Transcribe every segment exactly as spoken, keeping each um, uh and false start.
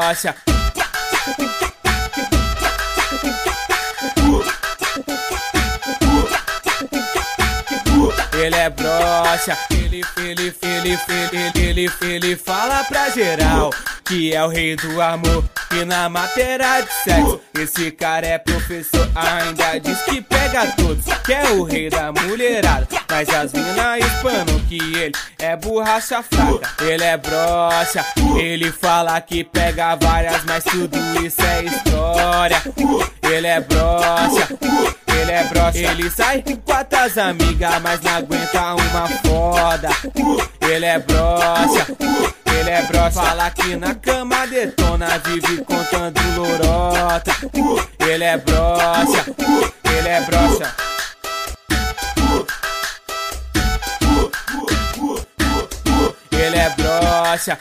broxa. Ele é broxa, ele, ele, ele, ele, ele, ele fala pra geral que é o rei do amor e na matéria de sexo esse cara é professor, ainda diz que pega todos, que é o rei da mulherada, mas as mina espanam que ele é borracha fraca. Ele é broxa, ele fala que pega várias, mas tudo isso é história. Ele é broxa, ele é broxa, ele sai com as amigas, mas não aguenta uma foda. Ele é broxa, ele é broxa, fala que na cama detona, vive contando lorota. Ele é broxa, ele é broxa. Ele é broxa.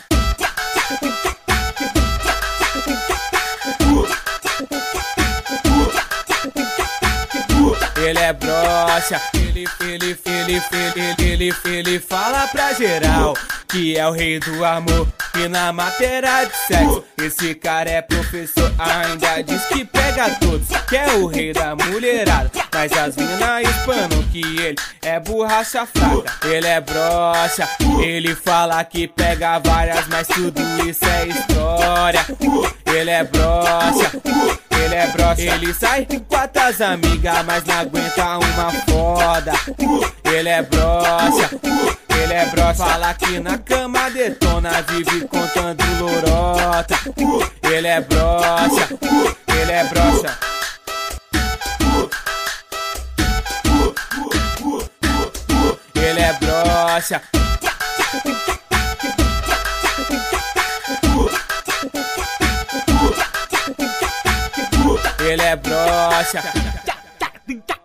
Ele é broxa, ele, ele, ele, ele, ele, ele fala pra geral que é o rei do amor e na matéria de sexo esse cara é professor, ainda diz que pega todos, que é o rei da mulherada, mas as mina espanam que ele é borracha fraca. Ele é broxa, ele fala que pega várias, mas tudo isso é história. Ele é broxa, ele é broxa, ele sai com as amigas, mas não aguenta uma foda. Ele é broxa, ele é broxa, fala que na cama detona, vive contando lorota. Ele é broxa, ele é broxa. Ele é broxa. Ele é broxa.